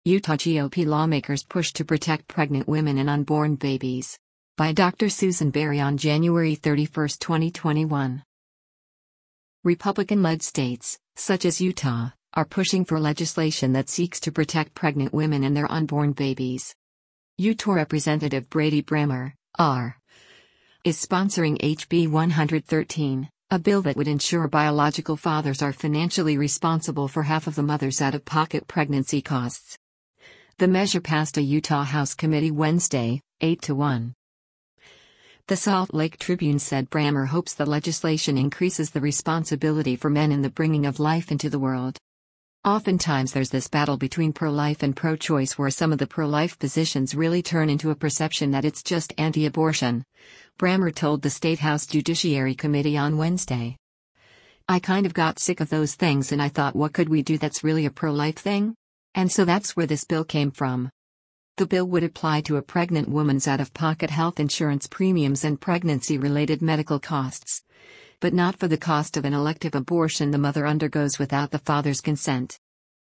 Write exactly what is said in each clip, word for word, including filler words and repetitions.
Utah G O P lawmakers push to protect pregnant women and unborn babies. By Doctor Susan Berry on January thirty-first, twenty twenty-one. Republican-led states, such as Utah, are pushing for legislation that seeks to protect pregnant women and their unborn babies. Utah Representative Brady Brammer, R. is sponsoring H B one thirteen, a bill that would ensure biological fathers are financially responsible for half of the mother's out-of-pocket pregnancy costs. The measure passed a Utah House committee Wednesday, eight to one. The Salt Lake Tribune said Brammer hopes the legislation increases the responsibility for men in the bringing of life into the world. Oftentimes there's this battle between pro-life and pro-choice where some of the pro-life positions really turn into a perception that it's just anti-abortion, Brammer told the State House Judiciary Committee on Wednesday. I kind of got sick of those things and I thought, what could we do that's really a pro-life thing? And so that's where this bill came from. The bill would apply to a pregnant woman's out-of-pocket health insurance premiums and pregnancy-related medical costs, but not for the cost of an elective abortion the mother undergoes without the father's consent.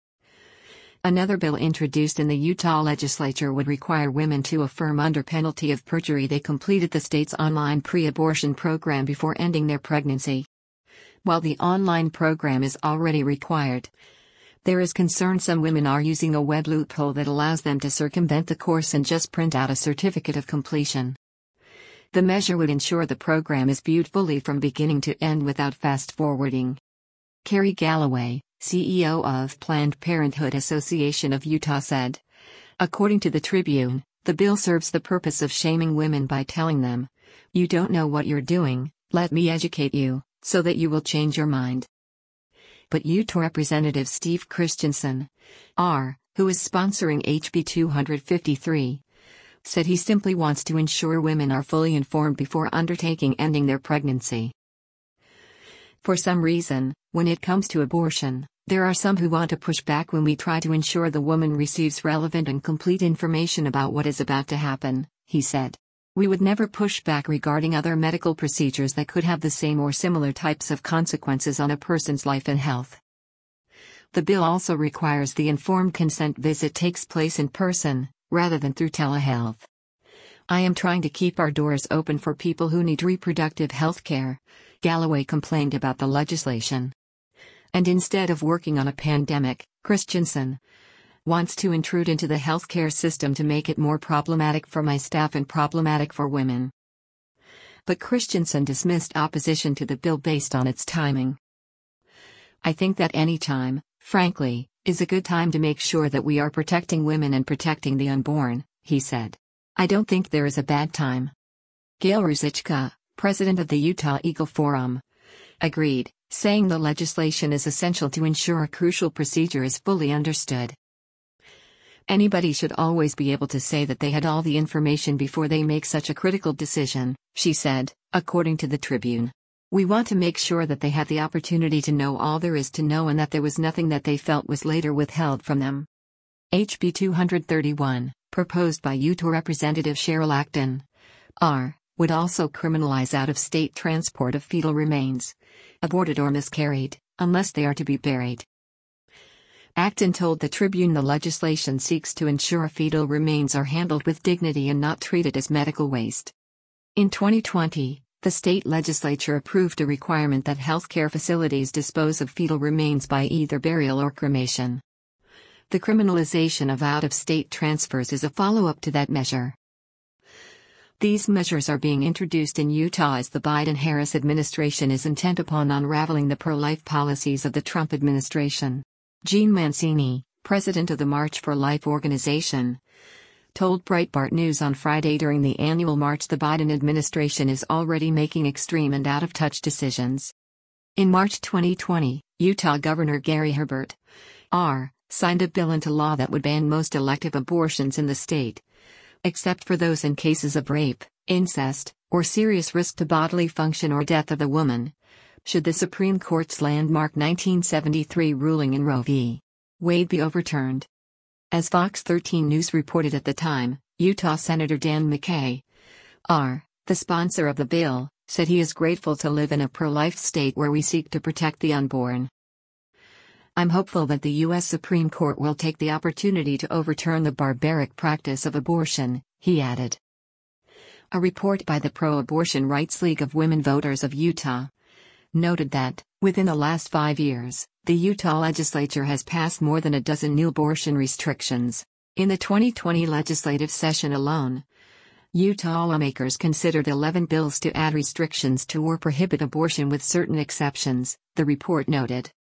Another bill introduced in the Utah legislature would require women to affirm under penalty of perjury they completed the state's online pre-abortion program before ending their pregnancy. While the online program is already required, there is concern some women are using a web loophole that allows them to circumvent the course and just print out a certificate of completion. The measure would ensure the program is viewed fully from beginning to end without fast-forwarding. Carrie Galloway, C E O of Planned Parenthood Association of Utah said, according to the Tribune, the bill serves the purpose of shaming women by telling them, "You don't know what you're doing, let me educate you, so that you will change your mind." But Utah Representative Steve Christensen, R., who is sponsoring H B two fifty-three, said he simply wants to ensure women are fully informed before undertaking ending their pregnancy. For some reason, when it comes to abortion, there are some who want to push back when we try to ensure the woman receives relevant and complete information about what is about to happen, he said. We would never push back regarding other medical procedures that could have the same or similar types of consequences on a person's life and health. The bill also requires the informed consent visit takes place in person, rather than through telehealth. I am trying to keep our doors open for people who need reproductive health care, Galloway complained about the legislation. And instead of working on a pandemic, Christensen wants to intrude into the healthcare system to make it more problematic for my staff and problematic for women. But Christensen dismissed opposition to the bill based on its timing. I think that any time, frankly, is a good time to make sure that we are protecting women and protecting the unborn, he said. I don't think there is a bad time. Gail Ruzicka, president of the Utah Eagle Forum, agreed, saying the legislation is essential to ensure a crucial procedure is fully understood. Anybody should always be able to say that they had all the information before they make such a critical decision, she said, according to the Tribune. We want to make sure that they had the opportunity to know all there is to know and that there was nothing that they felt was later withheld from them. H B two thirty-one, proposed by Utah Representative Cheryl Acton, R., would also criminalize out-of-state transport of fetal remains, aborted or miscarried, unless they are to be buried. Acton told the Tribune the legislation seeks to ensure fetal remains are handled with dignity and not treated as medical waste. In twenty twenty, the state legislature approved a requirement that healthcare facilities dispose of fetal remains by either burial or cremation. The criminalization of out-of-state transfers is a follow-up to that measure. These measures are being introduced in Utah as the Biden-Harris administration is intent upon unraveling the pro-life policies of the Trump administration. Jean Mancini, president of the March for Life organization, told Breitbart News on Friday during the annual march the Biden administration is already making extreme and out-of-touch decisions. In March twenty twenty, Utah Governor Gary Herbert, R., signed a bill into law that would ban most elective abortions in the state, except for those in cases of rape, incest, or serious risk to bodily function or death of the woman, should the Supreme Court's landmark nineteen seventy-three ruling in Roe v. Wade be overturned. As Fox thirteen News reported at the time, Utah Senator Dan McCay, R., the sponsor of the bill, said he is grateful to live in a pro-life state where we seek to protect the unborn. I'm hopeful that the U S Supreme Court will take the opportunity to overturn the barbaric practice of abortion, he added. A report by the Pro-Abortion Rights League of Women Voters of Utah noted that, within the last five years, the Utah legislature has passed more than a dozen new abortion restrictions. In the twenty twenty legislative session alone, Utah lawmakers considered eleven bills to add restrictions to or prohibit abortion with certain exceptions, the report noted.